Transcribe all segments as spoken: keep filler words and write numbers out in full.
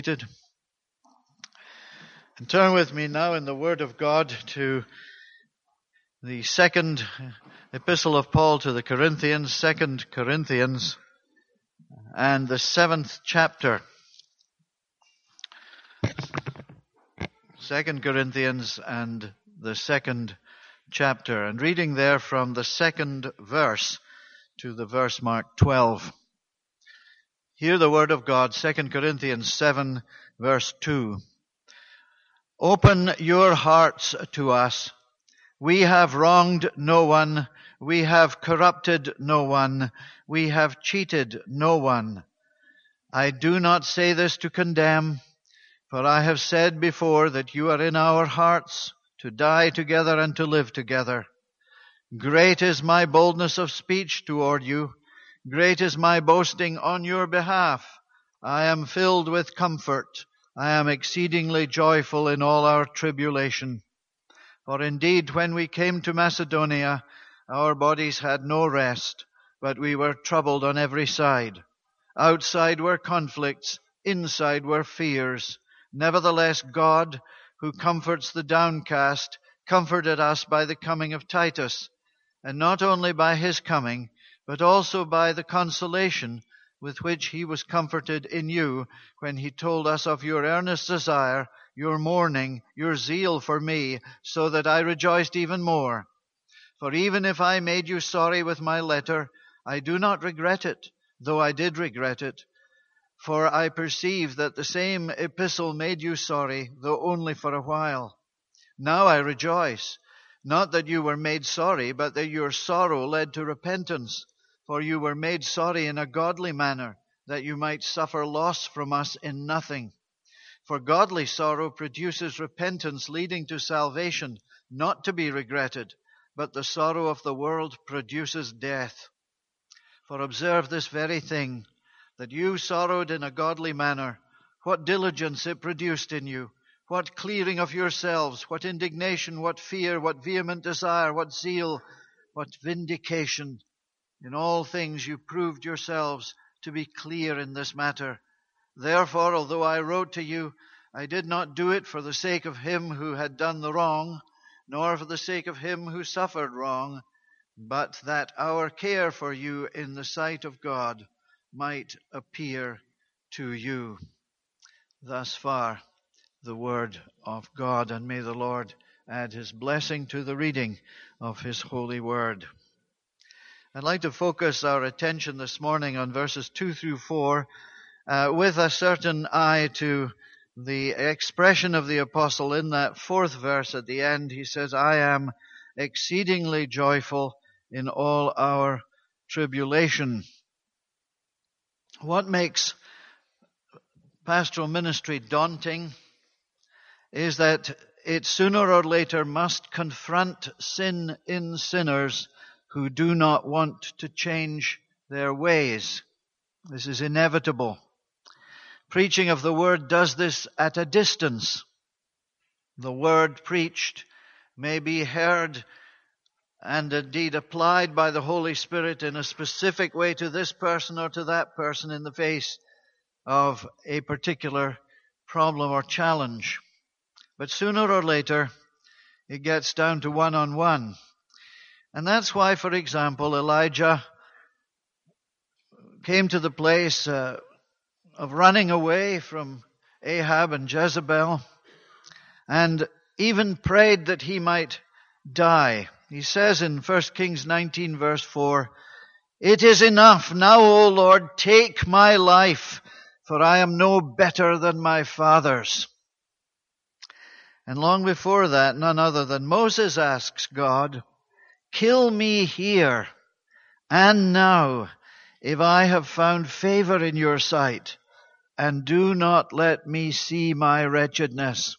And turn with me now in the Word of God to the second epistle of Paul to the Corinthians, Second Corinthians, and the seventh chapter. Second Corinthians and the second chapter, and reading there from the second verse to the verse marked twelve. Hear the word of God, Second Corinthians seven, verse two. Open your hearts to us. We have wronged no one. We have corrupted no one. We have cheated no one. I do not say this to condemn, for I have said before that you are in our hearts, to die together and to live together. Great is my boldness of speech toward you. Great is my boasting on your behalf. I am filled with comfort. I am exceedingly joyful in all our tribulation. For indeed, when we came to Macedonia, our bodies had no rest, but we were troubled on every side. Outside were conflicts, inside were fears. Nevertheless, God, who comforts the downcast, comforted us by the coming of Titus, and not only by his coming, but also by the consolation with which he was comforted in you when he told us of your earnest desire, your mourning, your zeal for me, so that I rejoiced even more. For even if I made you sorry with my letter, I do not regret it, though I did regret it. For I perceive that the same epistle made you sorry, though only for a while. Now I rejoice, not that you were made sorry, but that your sorrow led to repentance. For you were made sorry in a godly manner, that you might suffer loss from us in nothing. For godly sorrow produces repentance leading to salvation, not to be regretted, but the sorrow of the world produces death. For observe this very thing, that you sorrowed in a godly manner, what diligence it produced in you, what clearing of yourselves, what indignation, what fear, what vehement desire, what zeal, what vindication. In all things you proved yourselves to be clear in this matter. Therefore, although I wrote to you, I did not do it for the sake of him who had done the wrong, nor for the sake of him who suffered wrong, but that our care for you in the sight of God might appear to you. Thus far, the word of God, and may the Lord add his blessing to the reading of his holy word. I'd like to focus our attention this morning on verses two through four, uh, with a certain eye to the expression of the apostle in that fourth verse at the end. He says, I am exceedingly joyful in all our tribulation. What makes pastoral ministry daunting is that it sooner or later must confront sin in sinners who do not want to change their ways. This is inevitable. Preaching of the word does this at a distance. The word preached may be heard and indeed applied by the Holy Spirit in a specific way to this person or to that person in the face of a particular problem or challenge. But sooner or later, it gets down to one-on-one. And that's why, for example, Elijah came to the place uh, of running away from Ahab and Jezebel, and even prayed that he might die. He says in First Kings nineteen, verse four, It is enough, now, O Lord, take my life, for I am no better than my fathers. And long before that, none other than Moses asks God, Kill me here and now, if I have found favor in your sight, and do not let me see my wretchedness.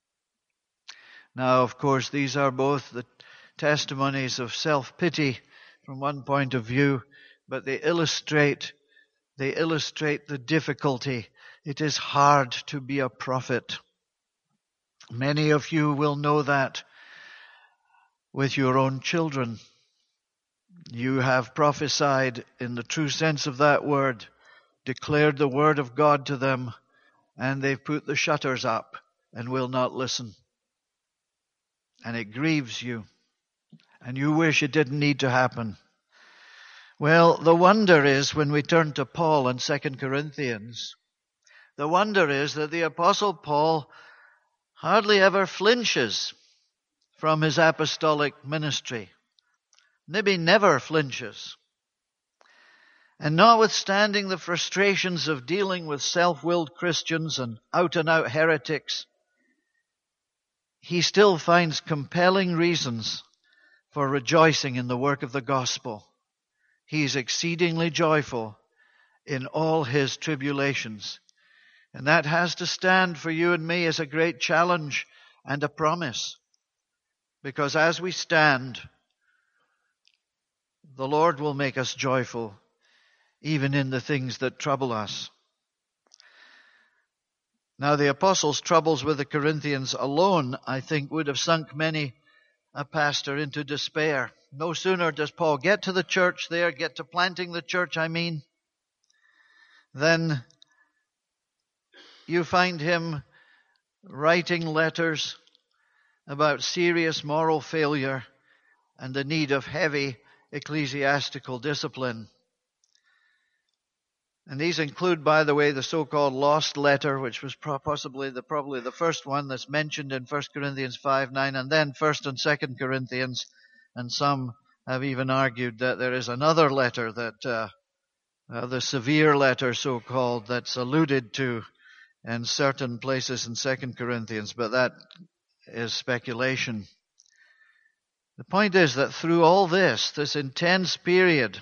Now, of course, these are both the testimonies of self-pity from one point of view, but they illustrate, they illustrate the difficulty. It is hard to be a prophet. Many of you will know that with your own children. You have prophesied in the true sense of that word, declared the word of God to them, and they've put the shutters up and will not listen. And it grieves you, and you wish it didn't need to happen. Well, the wonder is, when we turn to Paul in Second Corinthians, the wonder is that the Apostle Paul hardly ever flinches from his apostolic ministry. Maybe never flinches. And notwithstanding the frustrations of dealing with self-willed Christians and out-and-out heretics, he still finds compelling reasons for rejoicing in the work of the gospel. He is exceedingly joyful in all his tribulations. And that has to stand for you and me as a great challenge and a promise. Because as we stand, the Lord will make us joyful, even in the things that trouble us. Now, the apostles' troubles with the Corinthians alone, I think, would have sunk many a pastor into despair. No sooner does Paul get to the church there, get to planting the church, I mean, then you find him writing letters about serious moral failure and the need of heavy ecclesiastical discipline. And these include, by the way, the so-called lost letter, which was possibly the probably the first one that's mentioned in First Corinthians five nine, and then First and Second Corinthians. And some have even argued that there is another letter, that uh, uh, the severe letter, so-called, that's alluded to in certain places in Second Corinthians, but that is speculation. The point is that through all this, this intense period,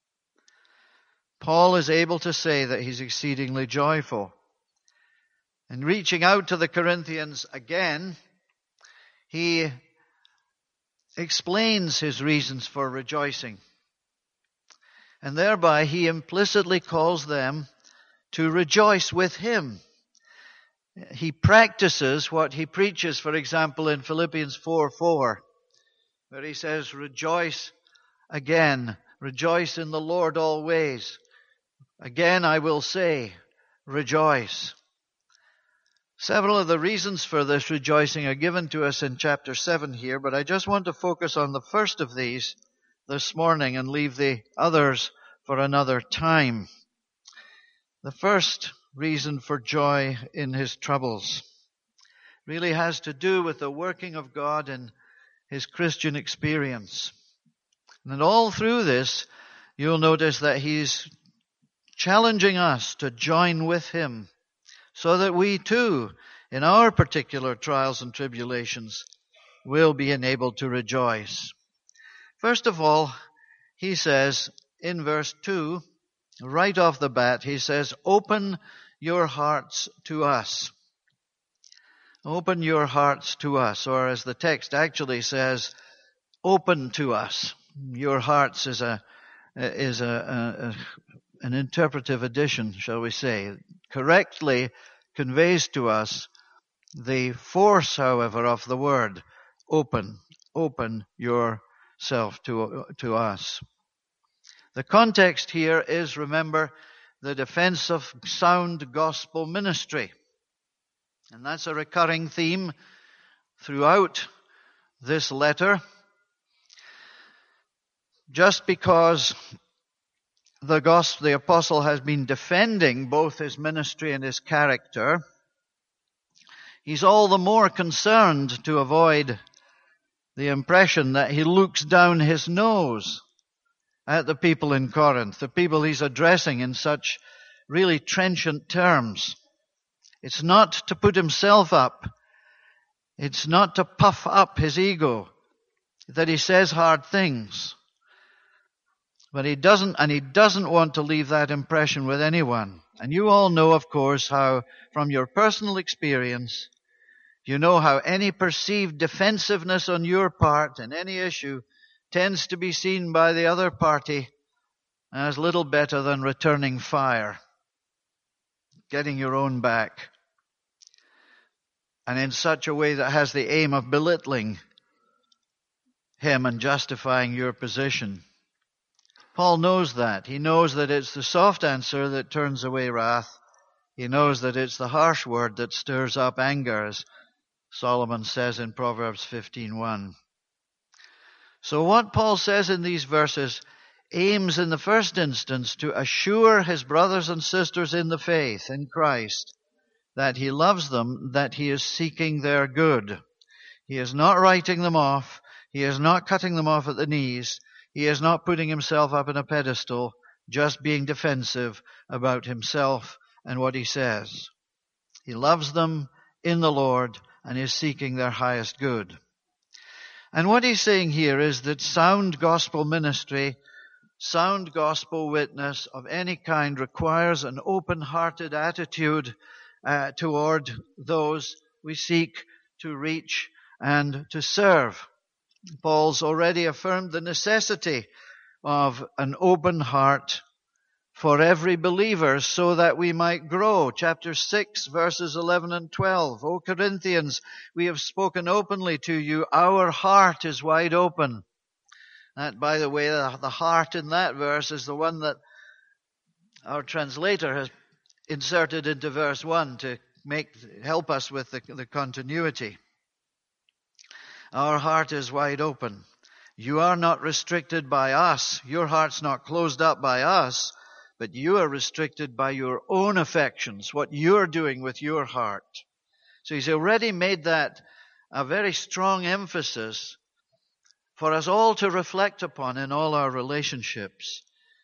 Paul is able to say that he's exceedingly joyful. And reaching out to the Corinthians again, he explains his reasons for rejoicing. And thereby he implicitly calls them to rejoice with him. He practices what he preaches, for example, in Philippians four four, where he says, rejoice again, rejoice in the Lord always. Again, I will say, rejoice. Several of the reasons for this rejoicing are given to us in chapter seven here, but I just want to focus on the first of these this morning and leave the others for another time. The first reason for joy in his troubles really has to do with the working of God in his Christian experience. And all through this, you'll notice that he's challenging us to join with him so that we too, in our particular trials and tribulations, will be enabled to rejoice. First of all, he says in verse two, right off the bat, he says, open your hearts to us. Open your hearts to us, or as the text actually says, open to us. Your hearts is a is a, a, a an interpretive addition, shall we say. Correctly conveys to us the force, however, of the word open. Open yourself to to us. The context here is, remember, the defense of sound gospel ministry. And that's a recurring theme throughout this letter. Just because the gospel, the apostle has been defending both his ministry and his character, he's all the more concerned to avoid the impression that he looks down his nose at the people in Corinth, the people he's addressing in such really trenchant terms. It's not to put himself up. It's not to puff up his ego that he says hard things. But he doesn't, and he doesn't want to leave that impression with anyone. And you all know, of course, how, from your personal experience, you know how any perceived defensiveness on your part in any issue tends to be seen by the other party as little better than returning fire, getting your own back, and in such a way that has the aim of belittling him and justifying your position. Paul knows that. He knows that it's the soft answer that turns away wrath. He knows that it's the harsh word that stirs up anger, as Solomon says in Proverbs fifteen one. So what Paul says in these verses aims in the first instance to assure his brothers and sisters in the faith in Christ that he loves them, that he is seeking their good. He is not writing them off. He is not cutting them off at the knees. He is not putting himself up in a pedestal, just being defensive about himself and what he says. He loves them in the Lord and is seeking their highest good. And what he's saying here is that sound gospel ministry, sound gospel witness of any kind requires an open-hearted attitude uh, toward those we seek to reach and to serve. Paul's already affirmed the necessity of an open heart for every believer so that we might grow. Chapter six, verses eleven and twelve. O Corinthians, we have spoken openly to you. Our heart is wide open. That, by the way, the, the heart in that verse is the one that our translator has inserted into verse one to make help us with the, the continuity. Our heart is wide open. You are not restricted by us. Your heart's not closed up by us, but you are restricted by your own affections, what you're doing with your heart. So he's already made that a very strong emphasis for us all to reflect upon in all our relationships.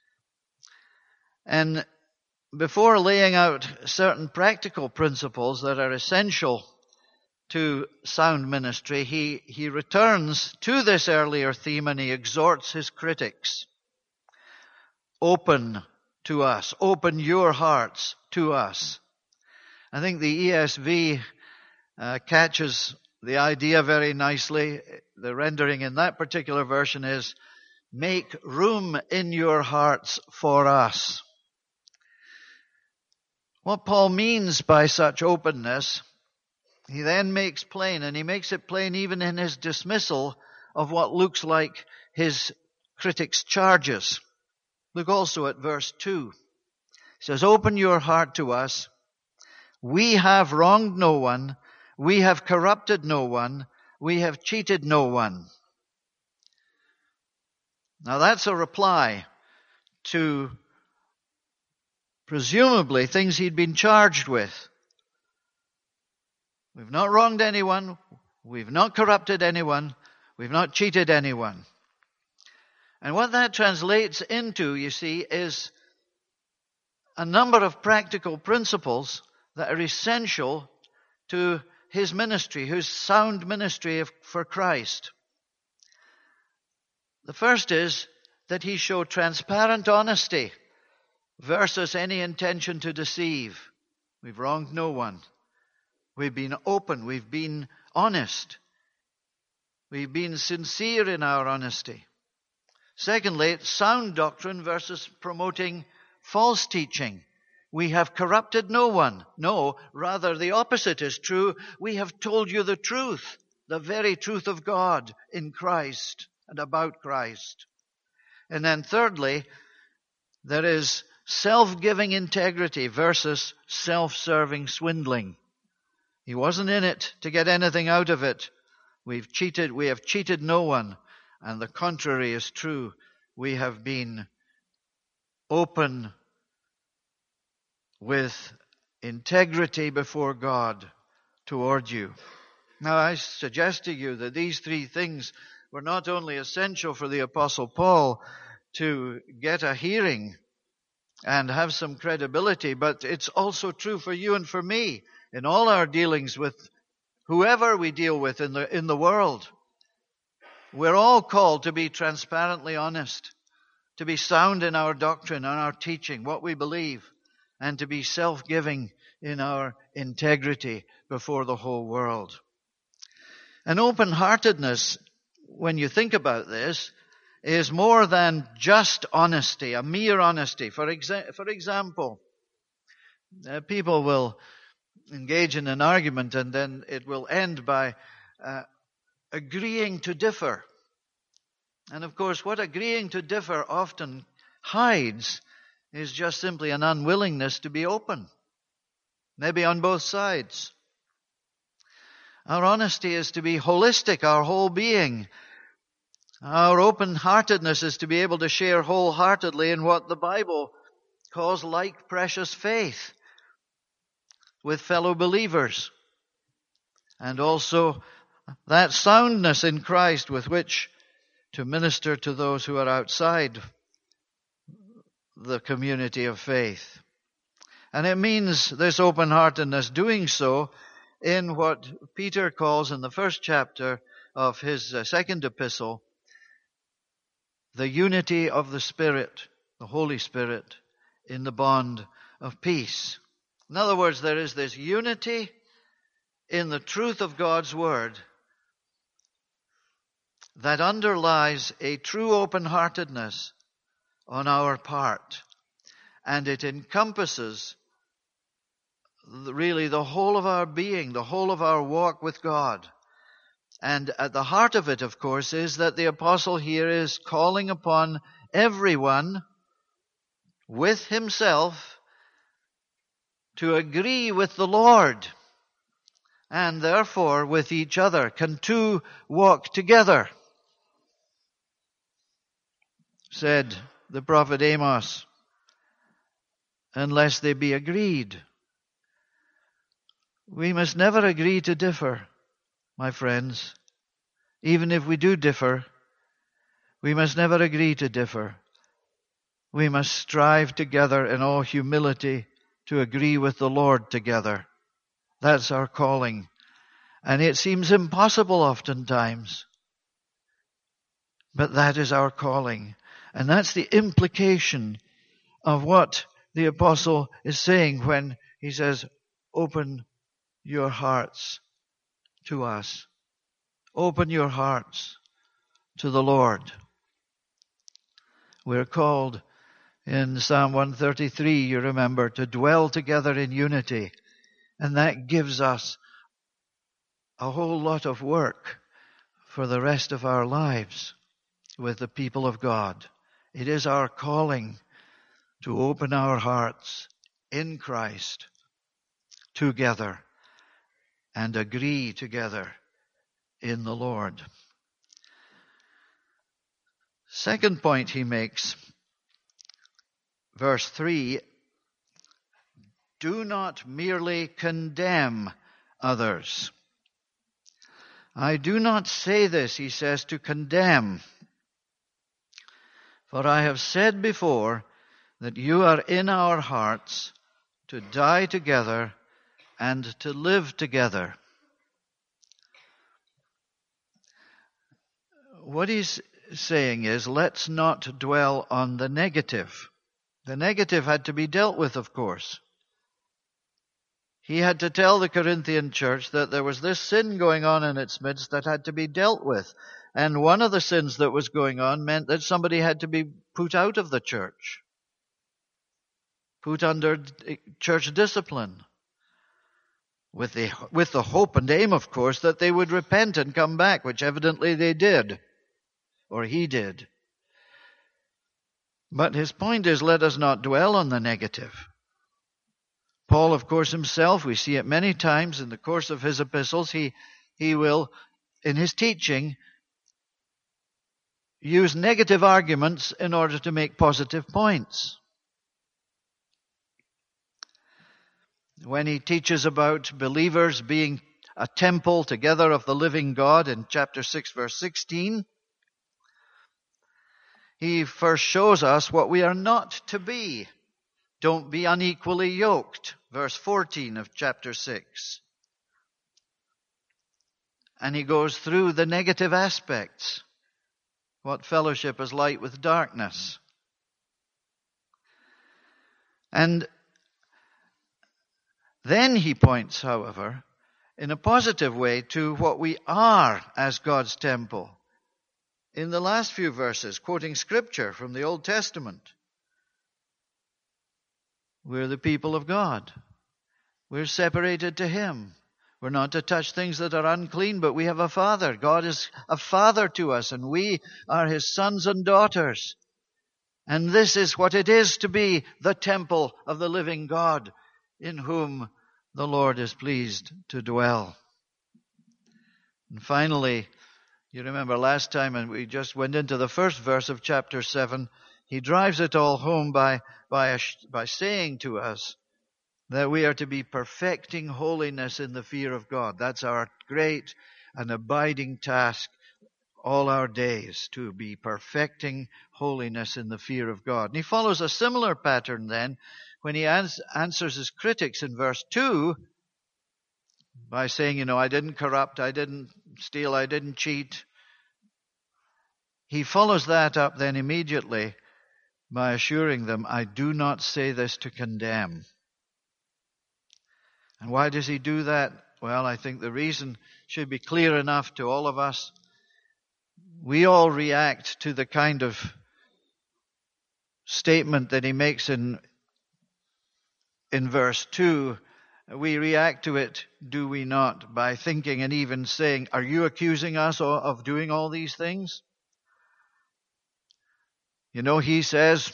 And before laying out certain practical principles that are essential to sound ministry, he, he returns to this earlier theme and he exhorts his critics. Open to us. Open your hearts to us. I think the E S V uh, catches the idea very nicely. The rendering in that particular version is, make room in your hearts for us. What Paul means by such openness, he then makes plain, and he makes it plain even in his dismissal of what looks like his critics' charges. Look also at verse two. He says, open your heart to us. We have wronged no one. We have corrupted no one. We have cheated no one. Now that's a reply to presumably things he'd been charged with. We've not wronged anyone. We've not corrupted anyone. We've not cheated anyone. And what that translates into, you see, is a number of practical principles that are essential to his ministry, his sound ministry of, for Christ. The first is that he show transparent honesty versus any intention to deceive. We've wronged no one. We've been open. We've been honest. We've been sincere in our honesty. Secondly, sound doctrine versus promoting false teaching. We have corrupted no one. No, rather the opposite is true. We have told you the truth, the very truth of God in Christ and about Christ. And then thirdly, there is self-giving integrity versus self-serving swindling. He wasn't in it to get anything out of it. We've cheated, we have cheated no one. And the contrary is true. We have been open with integrity before God toward you. Now I suggest to you that these three things were not only essential for the Apostle Paul to get a hearing and have some credibility, but it's also true for you and for me in all our dealings with whoever we deal with in the in the world. We're all called to be transparently honest, to be sound in our doctrine and our teaching, what we believe, and to be self-giving in our integrity before the whole world. And open-heartedness, when you think about this, is more than just honesty, a mere honesty. For, exa- for example, uh, people will engage in an argument and then it will end by uh, agreeing to differ. And of course, what agreeing to differ often hides is just simply an unwillingness to be open. maybe on both sides. Our honesty is to be holistic, our whole being. Our open-heartedness is to be able to share wholeheartedly in what the Bible calls like precious faith with fellow believers. And also that soundness in Christ with which to minister to those who are outside the community of faith. And it means this open-heartedness, doing so in what Peter calls in the first chapter of his uh, second epistle, the unity of the Spirit, the Holy Spirit, in the bond of peace. In other words, there is this unity in the truth of God's Word that underlies a true open-heartedness on our part. And it encompasses really the whole of our being, the whole of our walk with God. And at the heart of it, of course, is that the apostle here is calling upon everyone with himself to agree with the Lord, and therefore with each other. Can two walk together? Said the prophet Amos, unless they be agreed. We must never agree to differ, my friends. Even if we do differ, we must never agree to differ. We must strive together in all humility to agree with the Lord together. That's our calling. And it seems impossible oftentimes. But that is our calling. And that's the implication of what the apostle is saying when he says, open your hearts to us. Open your hearts to the Lord. We're called in Psalm one thirty-three, you remember, to dwell together in unity. And that gives us a whole lot of work for the rest of our lives with the people of God. It is our calling to open our hearts in Christ together and agree together in the Lord. Second point he makes, verse three, do not merely condemn others. I do not say this, he says, to condemn. For I have said before that you are in our hearts to die together and to live together. What he's saying is, let's not dwell on the negative. The negative had to be dealt with, of course. He had to tell the Corinthian church that there was this sin going on in its midst that had to be dealt with. And one of the sins that was going on meant that somebody had to be put out of the church, put under church discipline, with the, with the hope and aim, of course, that they would repent and come back, which evidently they did, or he did. But his point is, let us not dwell on the negative. Paul, of course, himself, we see it many times in the course of his epistles, he, he will, in his teaching, use negative arguments in order to make positive points. When he teaches about believers being a temple together of the living God in chapter six, verse sixteen, he first shows us what we are not to be. Don't be unequally yoked, verse fourteen of chapter six. And he goes through the negative aspects. What fellowship is light with darkness. And then he points, however, in a positive way to what we are as God's temple. In the last few verses, quoting scripture from the Old Testament, we're the people of God. We're separated to Him. We're not to touch things that are unclean, but we have a Father. God is a Father to us, and we are His sons and daughters. And this is what it is to be the temple of the living God, in whom the Lord is pleased to dwell. And finally, you remember last time, and we just went into the first verse of chapter seven, he drives it all home by, by, a, by saying to us that we are to be perfecting holiness in the fear of God. That's our great and abiding task all our days, to be perfecting holiness in the fear of God. And he follows a similar pattern then when he ans- answers his critics in verse two by saying, you know, I didn't corrupt, I didn't steal, I didn't cheat. He follows that up then immediately by assuring them, I do not say this to condemn. And why does he do that? Well, I think the reason should be clear enough to all of us. We all react to the kind of statement that he makes in, in verse two. We react to it, do we not, by thinking and even saying, are you accusing us of doing all these things? You know, he says,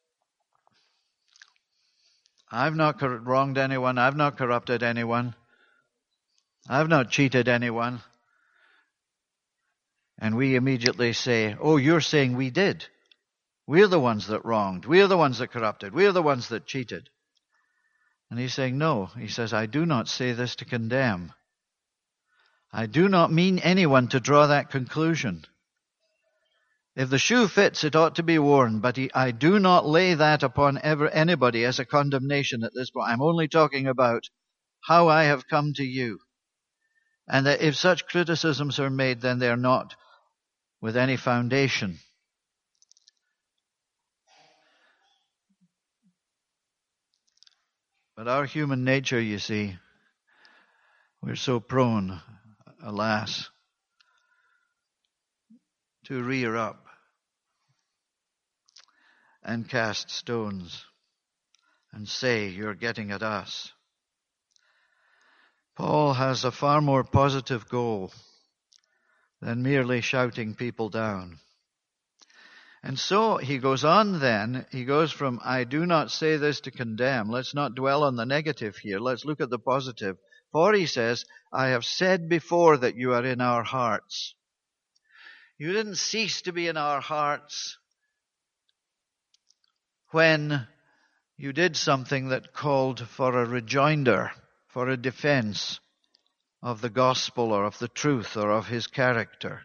I've not wronged anyone, I've not corrupted anyone, I've not cheated anyone. And we immediately say, oh, you're saying we did. We're the ones that wronged. We're the ones that corrupted. We're the ones that cheated. And he's saying, no. He says, I do not say this to condemn. I do not mean anyone to draw that conclusion. If the shoe fits, it ought to be worn, but he, I do not lay that upon ever anybody as a condemnation at this point. I'm only talking about how I have come to you. And that if such criticisms are made, then they're not with any foundation. But our human nature, you see, we're so prone, alas, to rear up and cast stones and say, you're getting at us. Paul has a far more positive goal than merely shouting people down. And so he goes on then, he goes from, I do not say this to condemn. Let's not dwell on the negative here. Let's look at the positive. For he says, I have said before that you are in our hearts. You didn't cease to be in our hearts when you did something that called for a rejoinder, for a defense of the gospel or of the truth or of his character.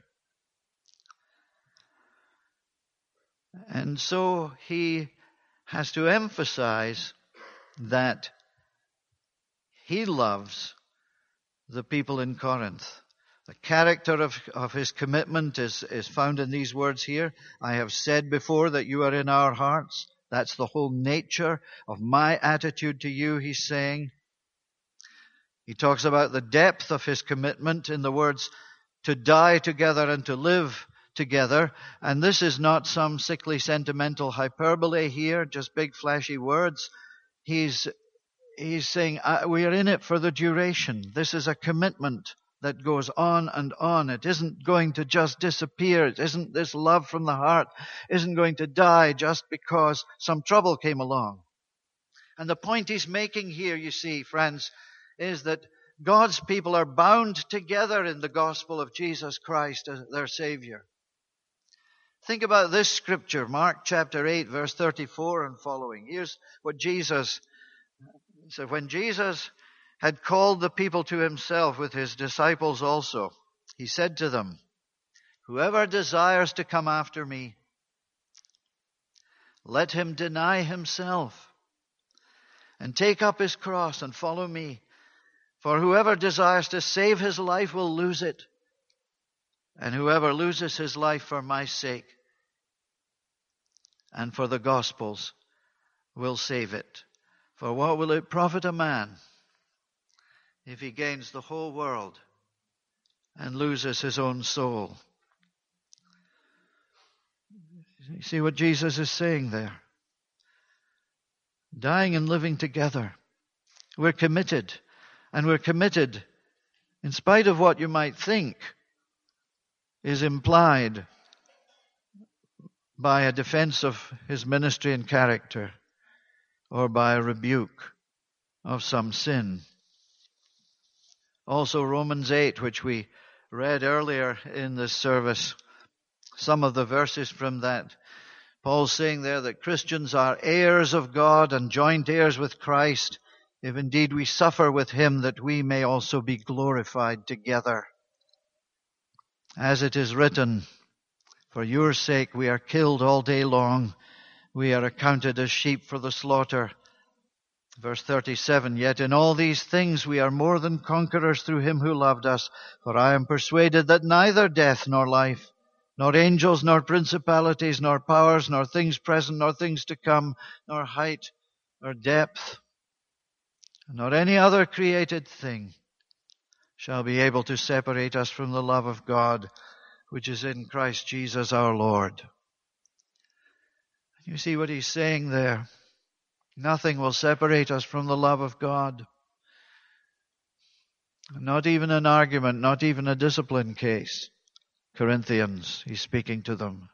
And so he has to emphasize that he loves the people in Corinth. The character of, of his commitment is, is found in these words here. I have said before that you are in our hearts. That's the whole nature of my attitude to you, he's saying. He talks about the depth of his commitment in the words, to die together and to live together. And this is not some sickly sentimental hyperbole here, just big flashy words. He's, he's saying, we are in it for the duration. This is a commitment that goes on and on. It isn't going to just disappear. It isn't this love from the heart isn't going to die just because some trouble came along. And the point he's making here, you see, friends, is that God's people are bound together in the gospel of Jesus Christ as their Savior. Think about this scripture, Mark chapter eight, verse thirty-four and following. Here's what Jesus said. When Jesus had called the people to himself with his disciples also, he said to them, whoever desires to come after me, let him deny himself and take up his cross and follow me. For whoever desires to save his life will lose it, and whoever loses his life for my sake and for the gospel's will save it. For what will it profit a man if he gains the whole world and loses his own soul? You see what Jesus is saying there? Dying and living together. We're committed. And we're committed, in spite of what you might think is implied by a defense of his ministry and character, or by a rebuke of some sin. Also Romans eight, which we read earlier in this service. Some of the verses from that. Paul's saying there that Christians are heirs of God and joint heirs with Christ, if indeed we suffer with him, that we may also be glorified together. As it is written, for your sake we are killed all day long. We are accounted as sheep for the slaughter. Verse thirty-seven, yet in all these things we are more than conquerors through him who loved us. For I am persuaded that neither death nor life, nor angels, nor principalities, nor powers, nor things present, nor things to come, nor height, nor depth, nor any other created thing shall be able to separate us from the love of God, which is in Christ Jesus our Lord. You see what he's saying there? Nothing will separate us from the love of God. Not even an argument, not even a discipline case. Corinthians, he's speaking to them.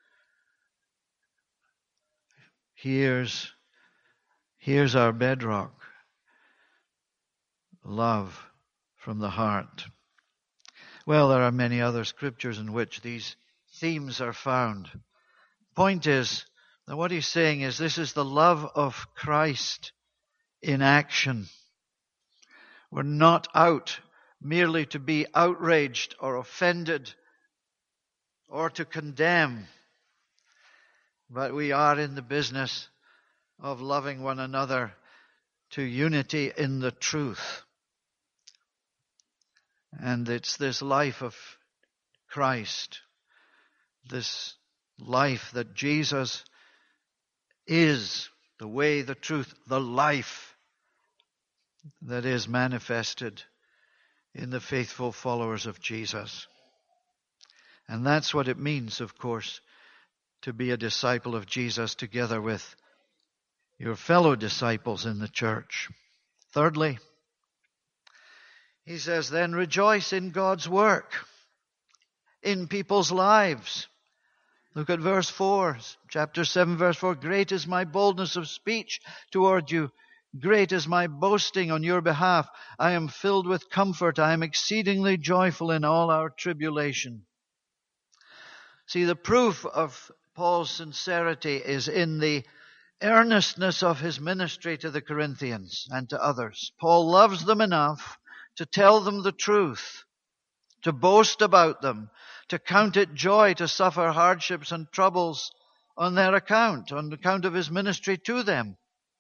Here's, here's our bedrock. Love from the heart. Well, there are many other scriptures in which these themes are found. Point is, that what he's saying is this is the love of Christ in action. We're not out merely to be outraged or offended or to condemn, but we are in the business of loving one another to unity in the truth. And it's this life of Christ, this life that Jesus is the way, the truth, the life that is manifested in the faithful followers of Jesus. And that's what it means, of course, to be a disciple of Jesus together with your fellow disciples in the church. Thirdly, he says, then rejoice in God's work in people's lives. Look at verse four, chapter seven, verse four. Great is my boldness of speech toward you. Great is my boasting on your behalf. I am filled with comfort. I am exceedingly joyful in all our tribulation. See, the proof of Paul's sincerity is in the earnestness of his ministry to the Corinthians and to others. Paul loves them enough to tell them the truth, to boast about them, to count it joy to suffer hardships and troubles on their account, on account of his ministry to them.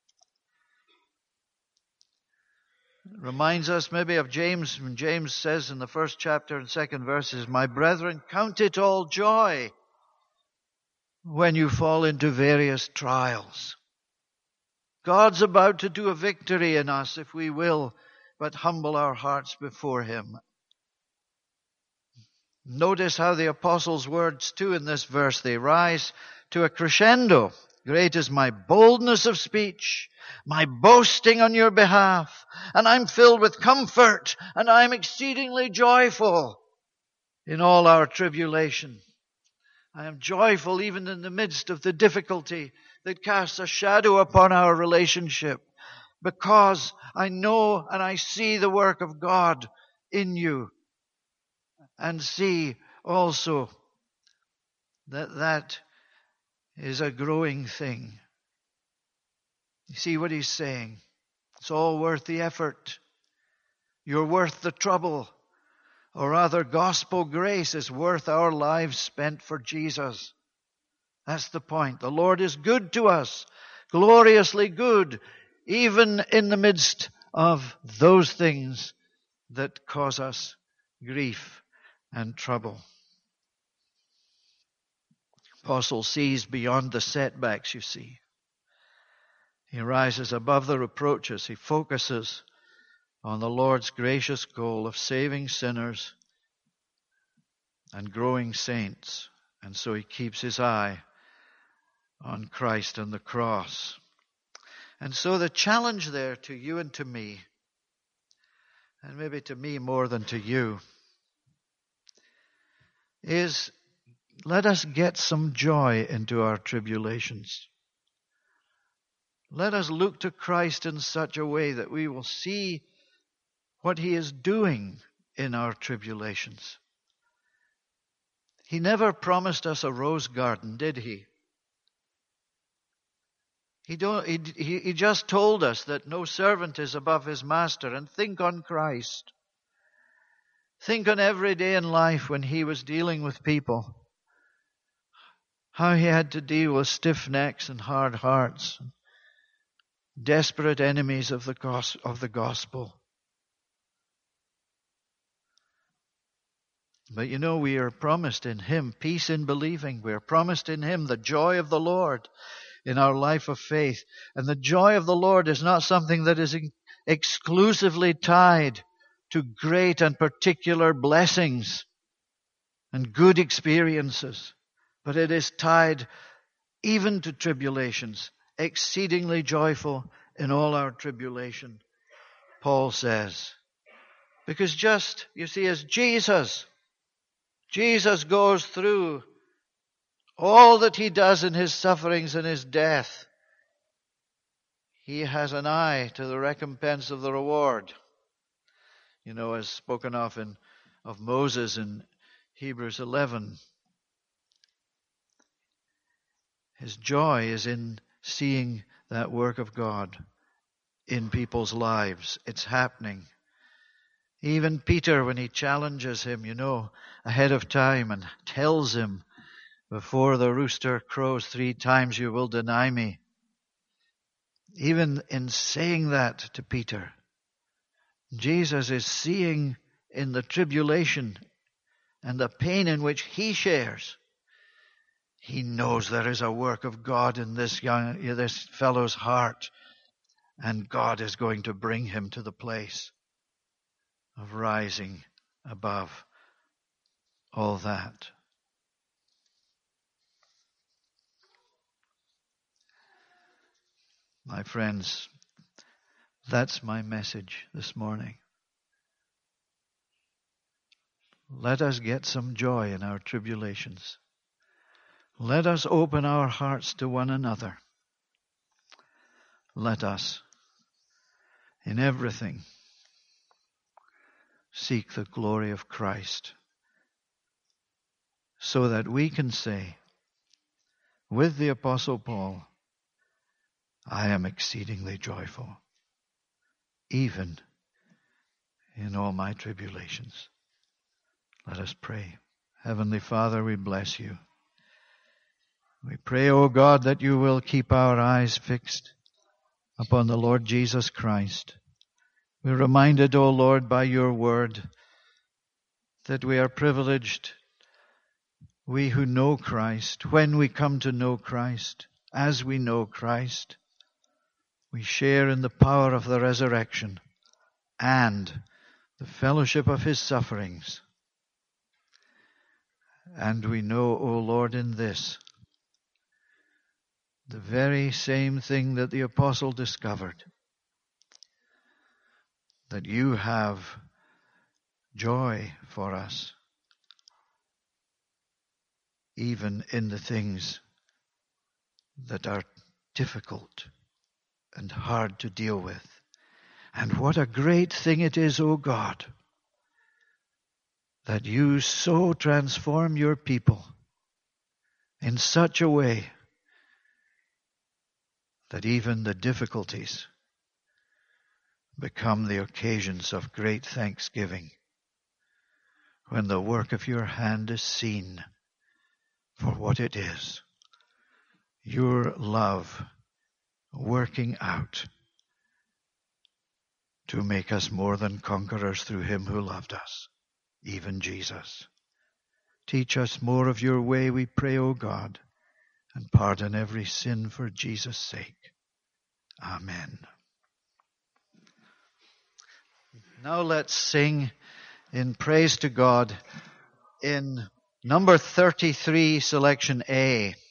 It reminds us maybe of James, when James says in the first chapter and second verses, my brethren, count it all joy when you fall into various trials. God's about to do a victory in us if we will but humble our hearts before him. Notice how the apostles' words too in this verse, they rise to a crescendo. Great is my boldness of speech, my boasting on your behalf, and I'm filled with comfort, and I'm exceedingly joyful in all our tribulation. I am joyful even in the midst of the difficulty that casts a shadow upon our relationship, because I know and I see the work of God in you, and see also that that is a growing thing. You see what he's saying? It's all worth the effort. You're worth the trouble. Or rather, gospel grace is worth our lives spent for Jesus. That's the point. The Lord is good to us, gloriously good, even in the midst of those things that cause us grief and trouble. Apostle sees beyond the setbacks, you see. He rises above the reproaches. He focuses on the Lord's gracious goal of saving sinners and growing saints. And so he keeps his eye on Christ and the cross. And so the challenge there to you and to me, and maybe to me more than to you, is let us get some joy into our tribulations. Let us look to Christ in such a way that we will see what he is doing in our tribulations. He never promised us a rose garden, did he? He, don't, he, he, he just told us that no servant is above his master. And think on Christ. Think on every day in life when he was dealing with people. How he had to deal with stiff necks and hard hearts. Desperate enemies of the, gos- of the gospel. But you know, we are promised in him peace in believing. We are promised in him the joy of the Lord in our life of faith. And the joy of the Lord is not something that is exclusively tied to great and particular blessings and good experiences, but it is tied even to tribulations, exceedingly joyful in all our tribulation, Paul says. Because just, you see, as Jesus, Jesus goes through all that he does in his sufferings and his death, he has an eye to the recompense of the reward. You know, as spoken of in of Moses in Hebrews eleven. His joy is in seeing that work of God in people's lives. It's happening. Even Peter, when he challenges him, you know, ahead of time and tells him, before the rooster crows three times you will deny me. Even in saying that to Peter, Jesus is seeing in the tribulation and the pain in which he shares. He knows there is a work of God in this young, this fellow's heart, and God is going to bring him to the place of rising above all that. My friends, that's my message this morning. Let us get some joy in our tribulations. Let us open our hearts to one another. Let us, in everything, seek the glory of Christ, so that we can say, with the Apostle Paul, I am exceedingly joyful, even in all my tribulations. Let us pray. Heavenly Father, we bless you. We pray, O God, that you will keep our eyes fixed upon the Lord Jesus Christ. We're reminded, O Lord, by your word, that we are privileged, we who know Christ, when we come to know Christ, as we know Christ, we share in the power of the resurrection and the fellowship of his sufferings. And we know, O Lord, in this, the very same thing that the apostle discovered, that you have joy for us, even in the things that are difficult and hard to deal with. And what a great thing it is, O God, that you so transform your people in such a way that even the difficulties become the occasions of great thanksgiving, when the work of your hand is seen for what it is, your love working out to make us more than conquerors through him who loved us, even Jesus. Teach us more of your way, we pray, O God, and pardon every sin for Jesus' sake. Amen. Now let's sing in praise to God in number thirty-three, selection A.